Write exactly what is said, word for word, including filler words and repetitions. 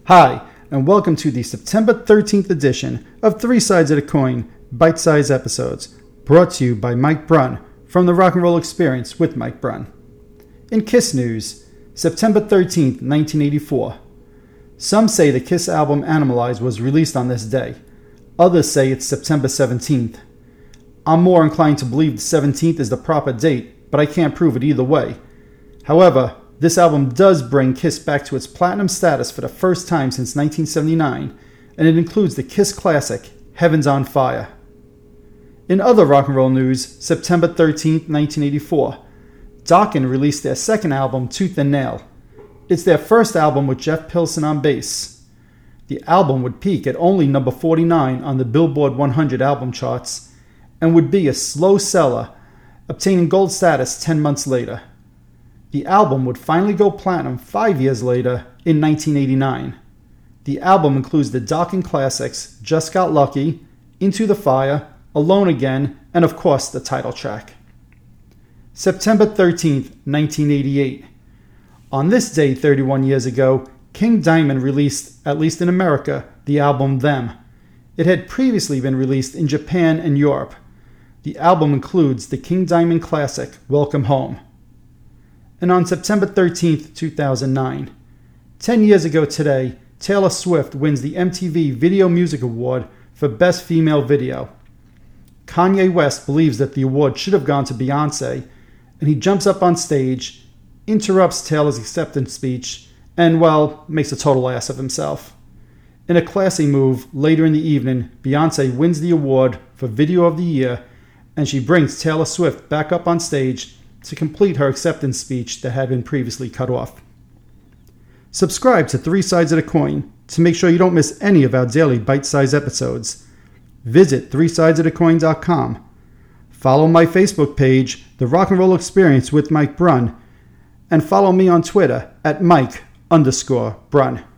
Hi, and welcome to the September thirteenth edition of Three Sides of the Coin Bite-Size Episodes, brought to you by Mike Brunn from the Rock and Roll Experience with Mike Brunn. In Kiss news, September thirteenth, nineteen eighty-four. Some say the Kiss album Animalize was released on this day. Others say it's September seventeenth. I'm more inclined to believe the seventeenth is the proper date, but I can't prove it either way. However, this album does bring Kiss back to its platinum status for the first time since nineteen seventy-nine, and it includes the Kiss classic, Heaven's on Fire. In other rock and roll news, September thirteenth, nineteen eighty-four, Dokken released their second album, Tooth and Nail. It's their first album with Jeff Pilson on bass. The album would peak at only number forty-nine on the Billboard one hundred album charts, and would be a slow seller, obtaining gold status ten months later. The album would finally go platinum five years later in nineteen eighty-nine. The album includes the Dokken classics Just Got Lucky, Into the Fire, Alone Again, and of course the title track. September thirteenth, nineteen eighty-eight. On this day thirty-one years ago, King Diamond released, at least in America, the album Them. It had previously been released in Japan and Europe. The album includes the King Diamond classic Welcome Home. And on September thirteenth, two thousand nine, ten years ago today, Taylor Swift wins the M T V Video Music Award for Best Female Video. Kanye West believes that the award should have gone to Beyoncé, and he jumps up on stage, interrupts Taylor's acceptance speech, and, well, makes a total ass of himself. In a classy move, later in the evening, Beyoncé wins the award for Video of the Year, and she brings Taylor Swift back up on stage to complete her acceptance speech that had been previously cut off. Subscribe to Three Sides of the Coin to make sure you don't miss any of our daily bite-sized episodes. Visit three sides of the coin dot com. Follow my Facebook page, The Rock and Roll Experience with Mike Brunn, and follow me on Twitter at Mike underscore Brunn.